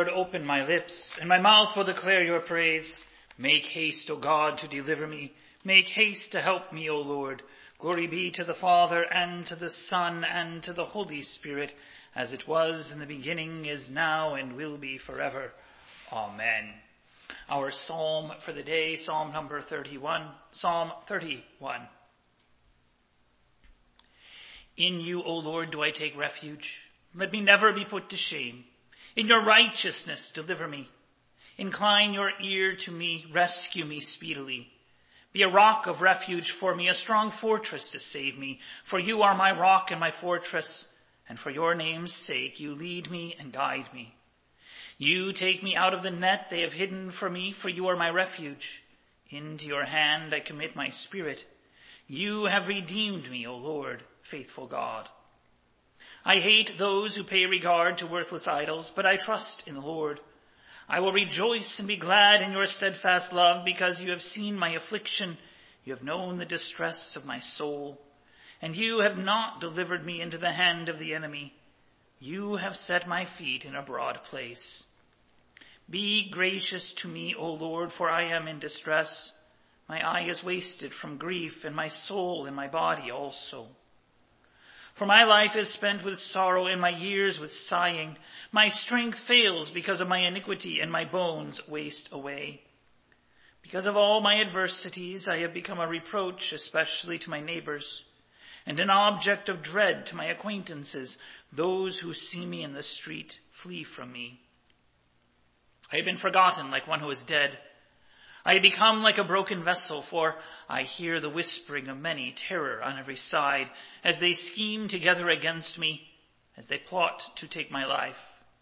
Lord, open my lips, and my mouth will declare your praise. Make haste, O God, to deliver me. Make haste to help me, O Lord. Glory be to the Father, and to the Son, and to the Holy Spirit, as it was in the beginning, is now, and will be forever. Amen. Our psalm for the day, Psalm number 31. Psalm 31. In you, O Lord, do I take refuge. Let me never be put to shame. In your righteousness deliver me. Incline your ear to me, rescue me speedily. Be a rock of refuge for me, a strong fortress to save me. For you are my rock and my fortress, and for your name's sake you lead me and guide me. You take me out of the net they have hidden for me, for you are my refuge. Into your hand I commit my spirit. You have redeemed me, O Lord, faithful God. I hate those who pay regard to worthless idols, but I trust in the Lord. I will rejoice and be glad in your steadfast love, because you have seen my affliction. You have known the distress of my soul, and you have not delivered me into the hand of the enemy. You have set my feet in a broad place. Be gracious to me, O Lord, for I am in distress. My eye is wasted from grief, and my soul and my body also. For my life is spent with sorrow, and my years with sighing. My strength fails because of my iniquity, and my bones waste away. Because of all my adversities, I have become a reproach, especially to my neighbors, and an object of dread to my acquaintances. Those who see me in the street flee from me. I have been forgotten like one who is dead. I have become like a broken vessel, for I hear the whispering of many, terror on every side, as they scheme together against me, as they plot to take my life.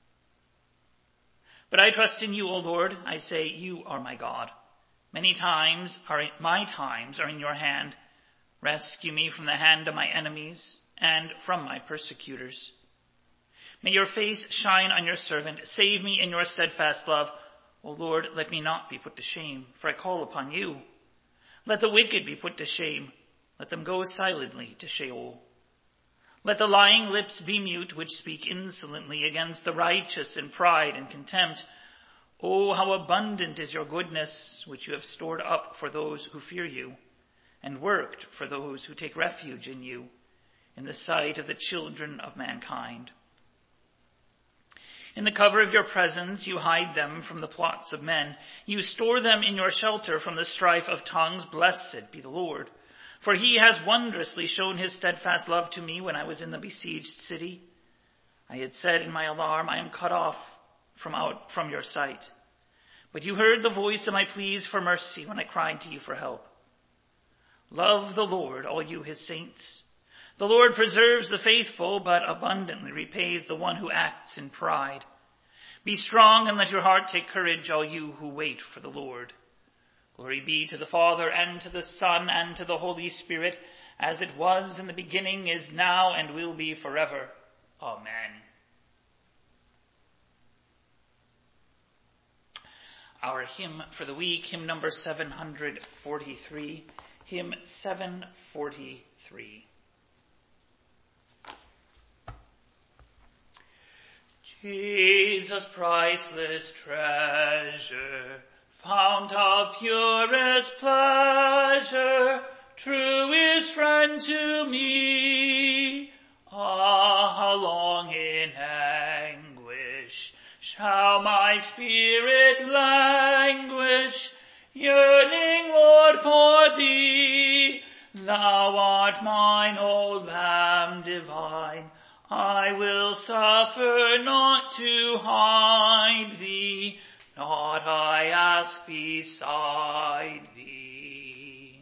But I trust in you, O Lord. I say, you are my God. My times are in your hand. Rescue me from the hand of my enemies and from my persecutors. May your face shine on your servant. Save me in your steadfast love. O Lord, let me not be put to shame, for I call upon you. Let the wicked be put to shame. Let them go silently to Sheol. Let the lying lips be mute, which speak insolently against the righteous in pride and contempt. Oh, how abundant is your goodness, which you have stored up for those who fear you, and worked for those who take refuge in you, in the sight of the children of mankind. In the cover of your presence you hide them from the plots of men. You store them in your shelter from the strife of tongues. Blessed be the Lord. For he has wondrously shown his steadfast love to me when I was in the besieged city. I had said in my alarm, I am cut off from your sight. But you heard the voice of my pleas for mercy when I cried to you for help. Love the Lord, all you his saints. The Lord preserves the faithful, but abundantly repays the one who acts in pride. Be strong and let your heart take courage, all you who wait for the Lord. Glory be to the Father, and to the Son, and to the Holy Spirit, as it was in the beginning, is now, and will be forever. Amen. Our hymn for the week, hymn number 743. Hymn 743. Jesus, priceless treasure, fount of purest pleasure, truest friend to me. Ah, how long in anguish shall my spirit languish, yearning, Lord, for thee. Thou art mine, O Lamb divine. I will suffer not to hide thee, naught I ask beside thee.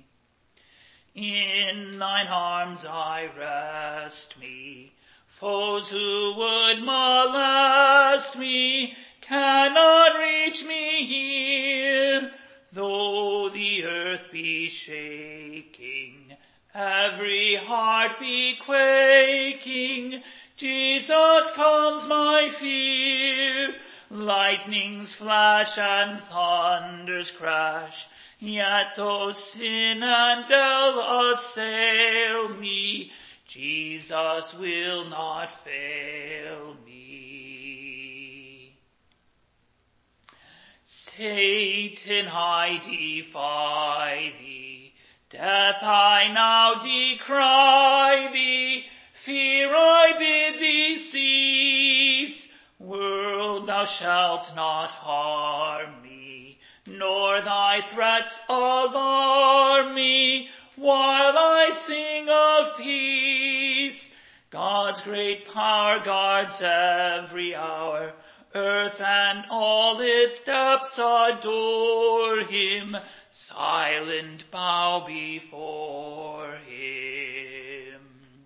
In thine arms I rest me. Foes who would molest me cannot reach me here, though the earth be shaking, every heart be quaking. Jesus calms my fear. Lightnings flash and thunders crash, yet though sin and hell assail me, Jesus will not fail me. Satan, I defy thee. Death, I now decry thee. Fear, I bid thee cease. World, thou shalt not harm me, nor thy threats alarm me, while I sing of peace. God's great power guards every hour. Earth and all its depths adore him. Silent bow before him.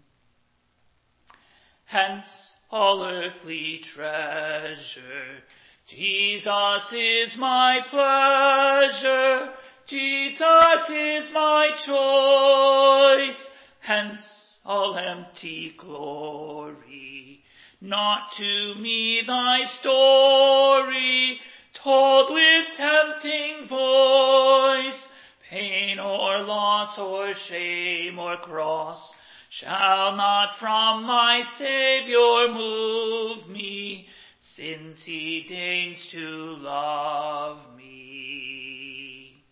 Hence all earthly treasure. Jesus is my pleasure. Jesus is my choice. Hence all empty glory. Not to me thy story, told with tempting voice. Pain or loss or shame or cross shall not from my Saviour move me, since he deigns to love me.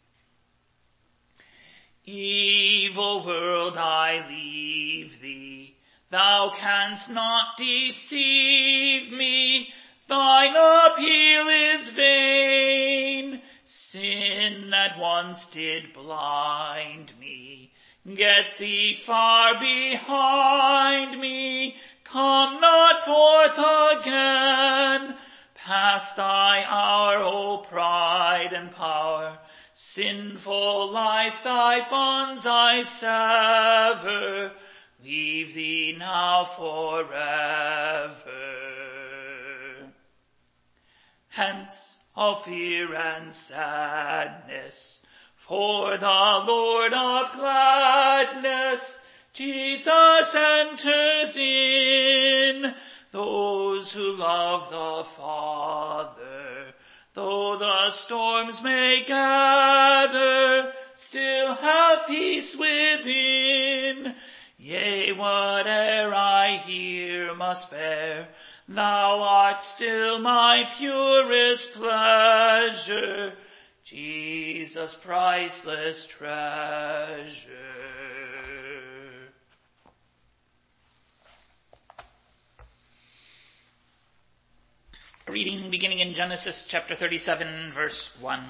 Evil world, I leave thee. Thou canst not deceive me. Thine appeal is vain. Sin that once did blind me, get thee far behind me. Come not forth again. Past thy hour, O pride and power. Sinful life, thy bonds I sever. Leave thee now forever. Hence all fear and sadness, for the Lord of gladness, Jesus enters in. Those who love the Father, though the storms may gather, still have peace within. Yea, whate'er I here must bear, thou art still my purest pleasure, Jesus, priceless treasure. A reading beginning in Genesis chapter 37, verse 1.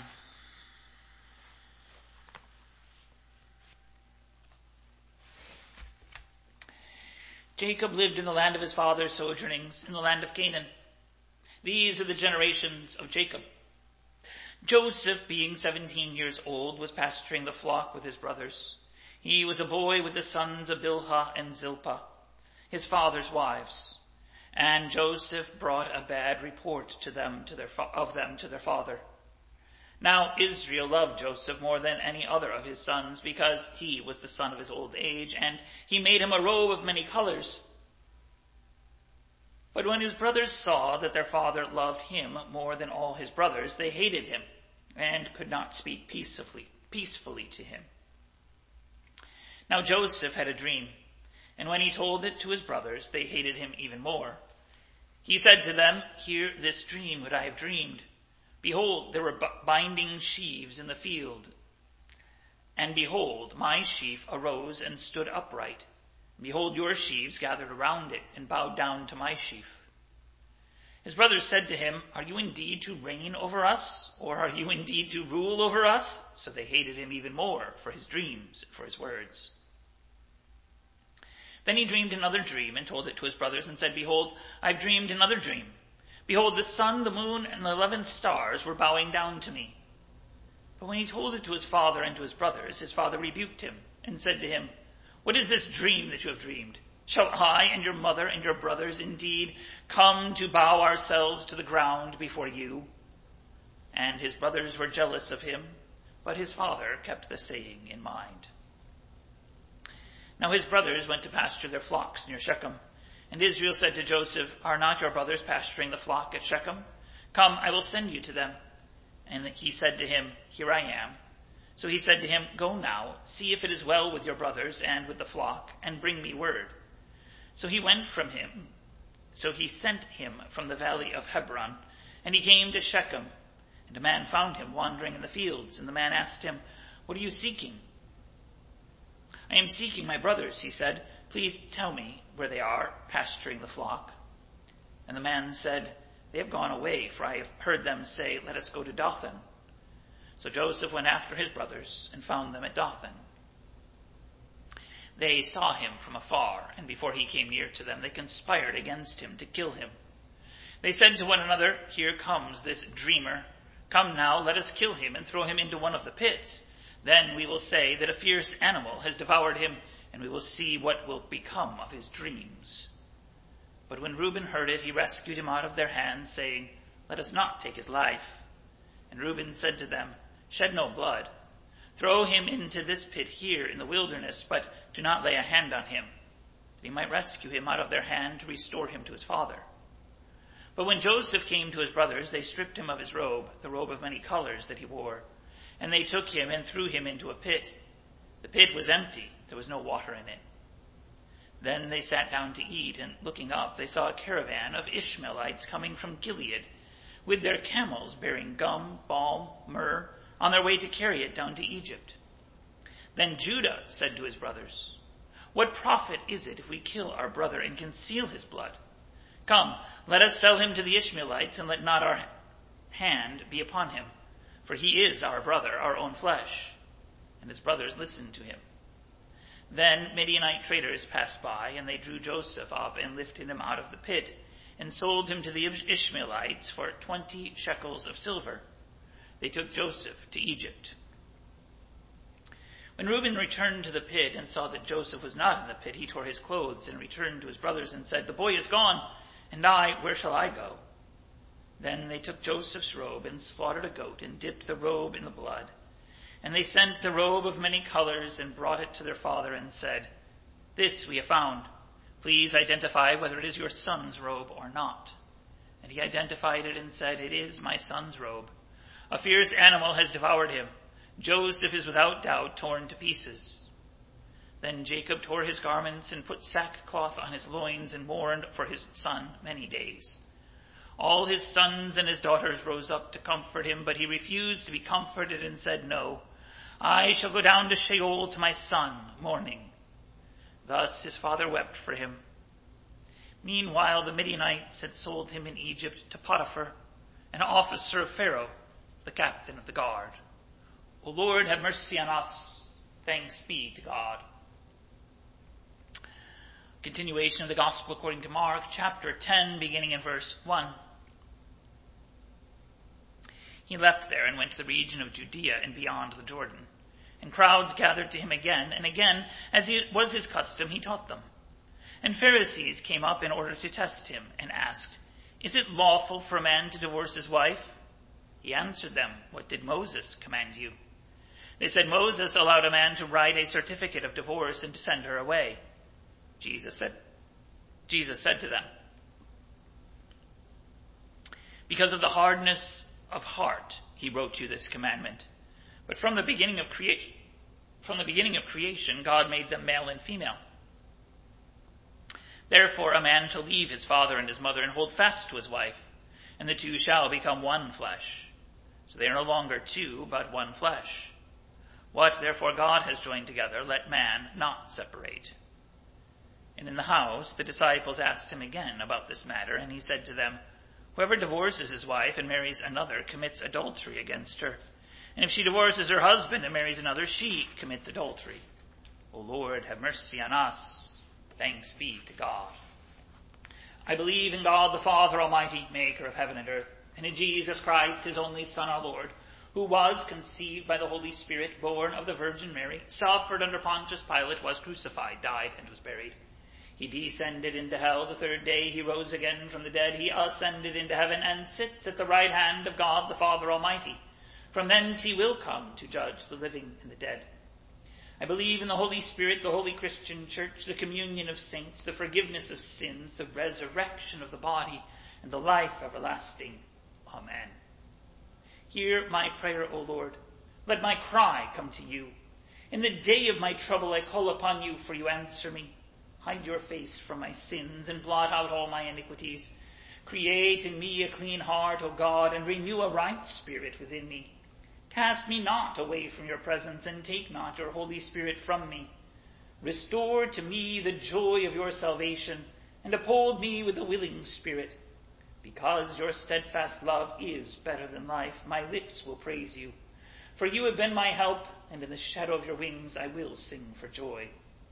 Jacob lived in the land of his father's sojournings, in the land of Canaan. These are the generations of Jacob. Joseph, being 17 years old, was pasturing the flock with his brothers. He was a boy with the sons of Bilhah and Zilpah, his father's wives. And Joseph brought a bad report of them to their father. Now Israel loved Joseph more than any other of his sons, because he was the son of his old age, and he made him a robe of many colors. But when his brothers saw that their father loved him more than all his brothers, they hated him, and could not speak peacefully to him. Now Joseph had a dream, and when he told it to his brothers, they hated him even more. He said to them, "Hear this dream that I have dreamed. Behold, there were binding sheaves in the field. And behold, my sheaf arose and stood upright. Behold, your sheaves gathered around it and bowed down to my sheaf." His brothers said to him, "Are you indeed to reign over us? Or are you indeed to rule over us?" So they hated him even more for his dreams, for his words. Then he dreamed another dream and told it to his brothers and said, "Behold, I have dreamed another dream. Behold, the sun, the moon, and the 11 stars were bowing down to me." But when he told it to his father and to his brothers, his father rebuked him and said to him, "What is this dream that you have dreamed? Shall I and your mother and your brothers indeed come to bow ourselves to the ground before you?" And his brothers were jealous of him, but his father kept the saying in mind. Now his brothers went to pasture their flocks near Shechem. And Israel said to Joseph, "Are not your brothers pasturing the flock at Shechem? Come, I will send you to them." And he said to him, "Here I am." So he said to him, "Go now, see if it is well with your brothers and with the flock, and bring me word." So he sent him from the valley of Hebron, and he came to Shechem. And a man found him wandering in the fields, and the man asked him, "What are you seeking?" "I am seeking my brothers," he said. "Please tell me where they are, pasturing the flock." And the man said, "They have gone away, for I have heard them say, 'Let us go to Dothan.'" So Joseph went after his brothers and found them at Dothan. They saw him from afar, and before he came near to them, they conspired against him to kill him. They said to one another, "Here comes this dreamer. Come now, let us kill him and throw him into one of the pits. Then we will say that a fierce animal has devoured him, and we will see what will become of his dreams." But when Reuben heard it, he rescued him out of their hands, saying, "Let us not take his life." And Reuben said to them, "Shed no blood. Throw him into this pit here in the wilderness, but do not lay a hand on him, that he might rescue him out of their hand to restore him to his father." But when Joseph came to his brothers, they stripped him of his robe, the robe of many colors that he wore, and they took him and threw him into a pit. The pit was empty, there was no water in it. Then they sat down to eat, and looking up, they saw a caravan of Ishmaelites coming from Gilead, with their camels bearing gum, balm, myrrh, on their way to carry it down to Egypt. Then Judah said to his brothers, "What profit is it if we kill our brother and conceal his blood? Come, let us sell him to the Ishmaelites, and let not our hand be upon him, for he is our brother, our own flesh." And his brothers listened to him. Then Midianite traders passed by, and they drew Joseph up and lifted him out of the pit, and sold him to the Ishmaelites for 20 shekels of silver. They took Joseph to Egypt. When Reuben returned to the pit and saw that Joseph was not in the pit, he tore his clothes and returned to his brothers and said, "The boy is gone, and I, where shall I go?" Then they took Joseph's robe and slaughtered a goat and dipped the robe in the blood. And they sent the robe of many colors and brought it to their father and said, "This we have found. Please identify whether it is your son's robe or not." And he identified it and said, "It is my son's robe. A fierce animal has devoured him. Joseph is without doubt torn to pieces." Then Jacob tore his garments and put sackcloth on his loins and mourned for his son many days. All his sons and his daughters rose up to comfort him, but he refused to be comforted and said, "No, I shall go down to Sheol to my son, mourning." Thus his father wept for him. Meanwhile the Midianites had sold him in Egypt to Potiphar, an officer of Pharaoh, the captain of the guard. O Lord, have mercy on us. Thanks be to God. Continuation of the Gospel according to Mark, chapter 10, beginning in verse 1. He left there and went to the region of Judea and beyond the Jordan. And crowds gathered to him again, and again, as it was his custom, he taught them. And Pharisees came up in order to test him, and asked, "Is it lawful for a man to divorce his wife?" He answered them, "What did Moses command you?" They said, "Moses allowed a man to write a certificate of divorce and to send her away." Jesus said to them, "Because of the hardness of heart, he wrote you this commandment. But from the beginning of creation, God made them male and female. Therefore, a man shall leave his father and his mother and hold fast to his wife, and the two shall become one flesh. So they are no longer two, but one flesh. What, therefore, God has joined together, let man not separate." And in the house, the disciples asked him again about this matter, and he said to them, "Whoever divorces his wife and marries another commits adultery against her. And if she divorces her husband and marries another, she commits adultery. O Lord, have mercy on us. Thanks be to God. I believe in God the Father Almighty, maker of heaven and earth, and in Jesus Christ, his only Son, our Lord, who was conceived by the Holy Spirit, born of the Virgin Mary, suffered under Pontius Pilate, was crucified, died, and was buried. He descended into hell. The third day he rose again from the dead. He ascended into heaven and sits at the right hand of God the Father Almighty. From thence he will come to judge the living and the dead. I believe in the Holy Spirit, the holy Christian church, the communion of saints, the forgiveness of sins, the resurrection of the body, and the life everlasting. Amen. Hear my prayer, O Lord. Let my cry come to you. In the day of my trouble I call upon you, for you answer me. Hide your face from my sins and blot out all my iniquities. Create in me a clean heart, O God, and renew a right spirit within me. Cast me not away from your presence, and take not your Holy Spirit from me. Restore to me the joy of your salvation, and uphold me with a willing spirit. Because your steadfast love is better than life, my lips will praise you. For you have been my help, and in the shadow of your wings I will sing for joy.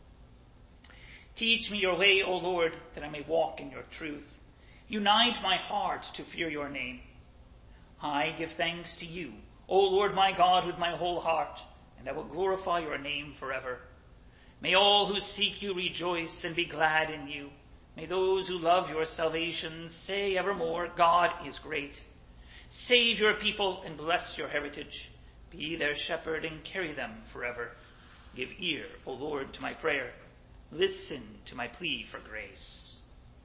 Teach me your way, O Lord, that I may walk in your truth. Unite my heart to fear your name. I give thanks to you, O Lord my God, with my whole heart, and I will glorify your name forever. May all who seek you rejoice and be glad in you. May those who love your salvation say evermore, God is great. Save your people and bless your heritage. Be their shepherd and carry them forever. Give ear, O Lord, to my prayer. Listen to my plea for grace.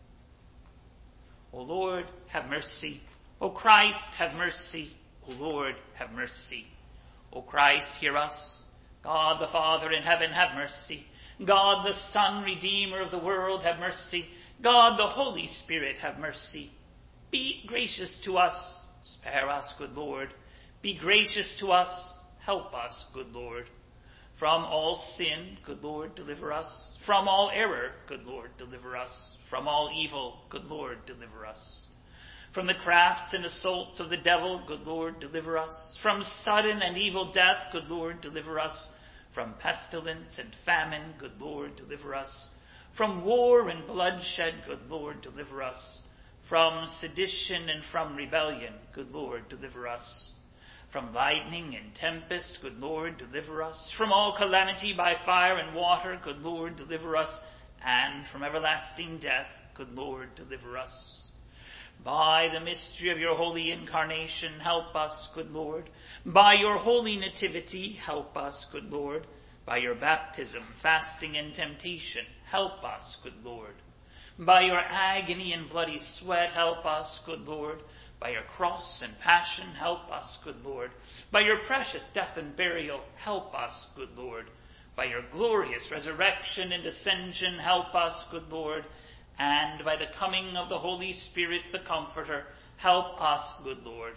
O Lord, have mercy. O Christ, have mercy. O Lord, have mercy. O Christ, hear us. God the Father in heaven, have mercy. God the Son, Redeemer of the world, have mercy. God the Holy Spirit, have mercy. Be gracious to us. Spare us, good Lord. Be gracious to us. Help us, good Lord. From all sin, good Lord, deliver us. From all error, good Lord, deliver us. From all evil, good Lord, deliver us. From the crafts and assaults of the devil, good Lord, deliver us. From sudden and evil death, good Lord, deliver us. From pestilence and famine, good Lord, deliver us. From war and bloodshed, good Lord, deliver us. From sedition and from rebellion, good Lord, deliver us. From lightning and tempest, good Lord, deliver us. From all calamity by fire and water, good Lord, deliver us. And from everlasting death, good Lord, deliver us. By the mystery of your holy incarnation, help us, good Lord. By your holy nativity, help us, good Lord. By your baptism, fasting, and temptation, help us, good Lord. By your agony and bloody sweat, help us, good Lord. By your cross and passion, help us, good Lord. By your precious death and burial, help us, good Lord. By your glorious resurrection and ascension, help us, good Lord. And by the coming of the Holy Spirit, the Comforter, help us, good Lord.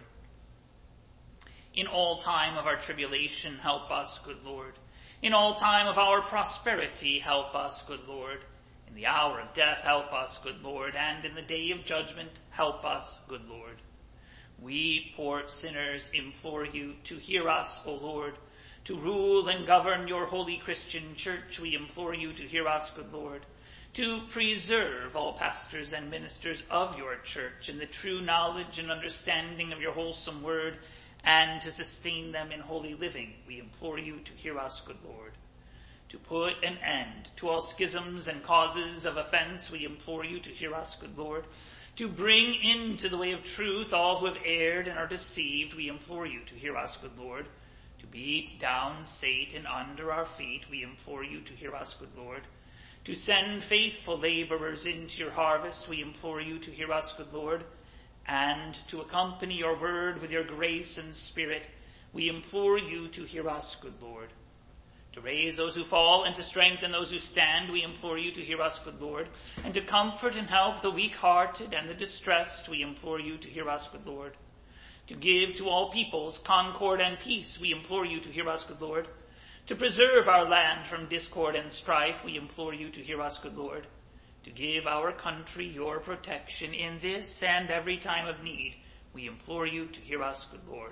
In all time of our tribulation, help us, good Lord. In all time of our prosperity, help us, good Lord. In the hour of death, help us, good Lord. And in the day of judgment, help us, good Lord. We poor sinners implore you to hear us, O Lord. To rule and govern your holy Christian church, we implore you to hear us, good Lord. To preserve all pastors and ministers of your church in the true knowledge and understanding of your wholesome word, and to sustain them in holy living, we implore you to hear us, good Lord. To put an end to all schisms and causes of offense, we implore you to hear us, good Lord. To bring into the way of truth all who have erred and are deceived, we implore you to hear us, good Lord. To beat down Satan under our feet, we implore you to hear us, good Lord. To send faithful laborers into your harvest, we implore you to hear us, good Lord. And to accompany your word with your grace and spirit, we implore you to hear us, good Lord. To raise those who fall and to strengthen those who stand, we implore you to hear us, good Lord. And to comfort and help the weak-hearted and the distressed, we implore you to hear us, good Lord. To give to all peoples concord and peace, we implore you to hear us, good Lord. To preserve our land from discord and strife, we implore you to hear us, good Lord. To give our country your protection in this and every time of need, we implore you to hear us, good Lord.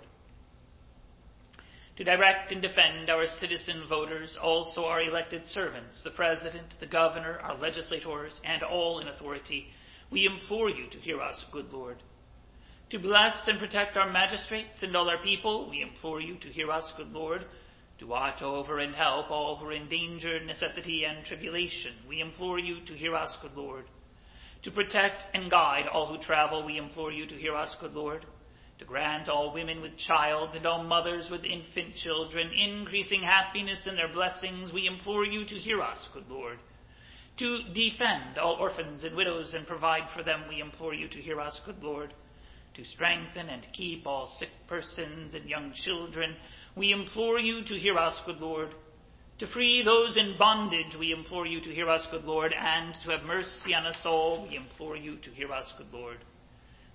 To direct and defend our citizen voters, also our elected servants, the President, the Governor, our legislators, and all in authority, we implore you to hear us, good Lord. To bless and protect our magistrates and all our people, we implore you to hear us, good Lord. To watch over and help all who are in danger, necessity, and tribulation, we implore you to hear us, good Lord. To protect and guide all who travel, we implore you to hear us, good Lord. To grant all women with child and all mothers with infant children increasing happiness in their blessings, we implore you to hear us, good Lord. To defend all orphans and widows and provide for them, we implore you to hear us, good Lord. To strengthen and keep all sick persons and young children, we implore you to hear us, good Lord. To free those in bondage, we implore you to hear us, good Lord. And to have mercy on us all, we implore you to hear us, good Lord.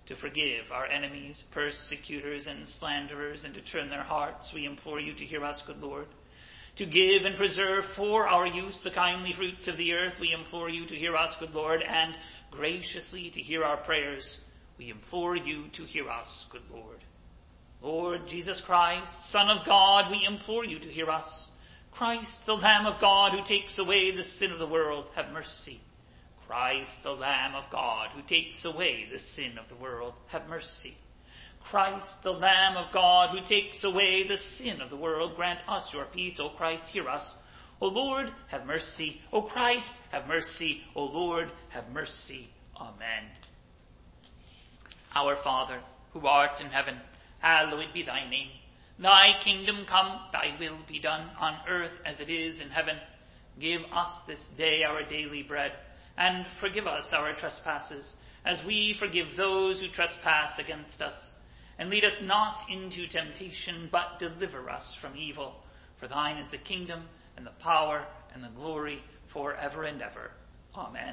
to forgive our enemies, persecutors, and slanderers, and to turn their hearts. We implore you to hear us, good Lord. To give and preserve for our use the kindly fruits of the earth. We implore you to hear us, good Lord, and graciously to hear our prayers. We implore you to hear us, good Lord. Lord Jesus Christ, Son of God, we implore you to hear us. Christ, the Lamb of God, who takes away the sin of the world, have mercy. Christ, the Lamb of God, who takes away the sin of the world, have mercy. Christ, the Lamb of God, who takes away the sin of the world, grant us your peace. O Christ, hear us. O Lord, have mercy. O Christ, have mercy. O Lord, have mercy. Amen. Our Father, who art in heaven, hallowed be thy name. Thy kingdom come, thy will be done on earth as it is in heaven. Give us this day our daily bread, and forgive us our trespasses, as we forgive those who trespass against us. And lead us not into temptation, but deliver us from evil. For thine is the kingdom, and the power, and the glory, forever and ever. Amen.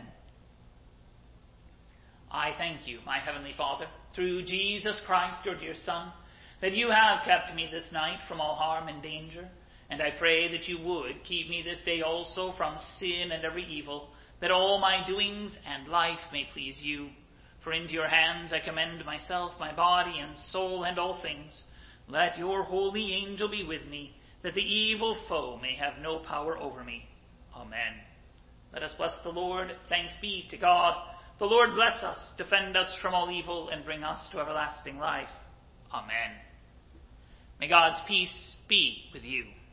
I thank you, my heavenly Father, through Jesus Christ, your dear Son, that you have kept me this night from all harm and danger. And I pray that you would keep me this day also from sin and every evil, that all my doings and life may please you. For into your hands I commend myself, my body and soul, and all things. Let your holy angel be with me, that the evil foe may have no power over me. Amen. Let us bless the Lord. Thanks be to God. The Lord bless us, defend us from all evil, and bring us to everlasting life. Amen. May God's peace be with you.